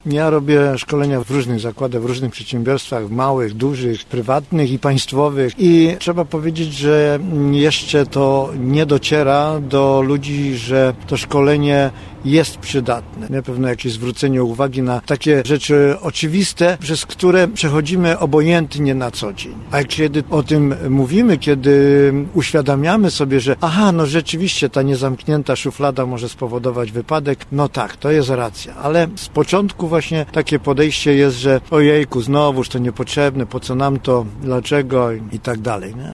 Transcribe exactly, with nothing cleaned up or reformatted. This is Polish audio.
Ja robię szkolenia w różnych zakładach, w różnych przedsiębiorstwach, małych, dużych, prywatnych i państwowych i trzeba powiedzieć, że jeszcze to nie dociera do ludzi, że to szkolenie jest przydatne. Na pewno jakieś zwrócenie uwagi na takie rzeczy oczywiste, przez które przechodzimy obojętnie na co dzień. A kiedy o tym mówimy, kiedy uświadamiamy sobie, że aha, no rzeczywiście ta niezamknięta szuflada może spowodować wypadek, no tak, to jest racja. Ale z początku właśnie takie podejście jest, że ojejku, znowuż to niepotrzebne, po co nam to, dlaczego i tak dalej. Nie?